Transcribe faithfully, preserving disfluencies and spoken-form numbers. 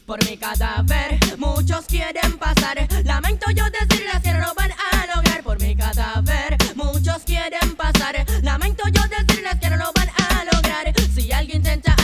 por mi cadáver. Muchos quieren pasar, lamento yo decirles que no lo van a lograr. Por mi cadáver, muchos quieren pasar, lamento yo decirles que no lo van a lograr. Si alguien intenta